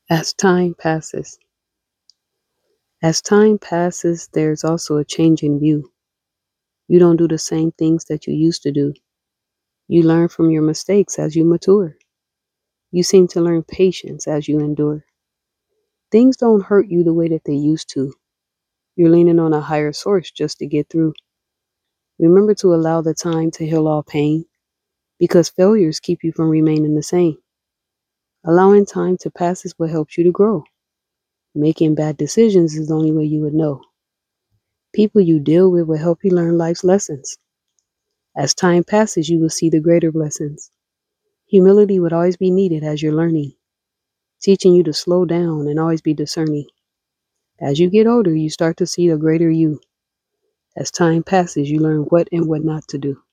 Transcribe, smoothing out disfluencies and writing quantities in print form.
As time passes. As time passes, there's also a change in you. You don't do the same things that you used to do. You learn from your mistakes as you mature. You seem to learn patience as you endure. Things don't hurt you the way that they used to. You're leaning on a higher source just to get through. Remember to allow the time to heal all pain because failures keep you from remaining the same. Allowing time to pass is what helps you to grow. Making bad decisions is the only way you would know. People you deal with will help you learn life's lessons. As time passes, you will see the greater blessings. Humility would always be needed as you're learning, teaching you to slow down and always be discerning. As you get older, you start to see the greater you. As time passes, you learn what and what not to do.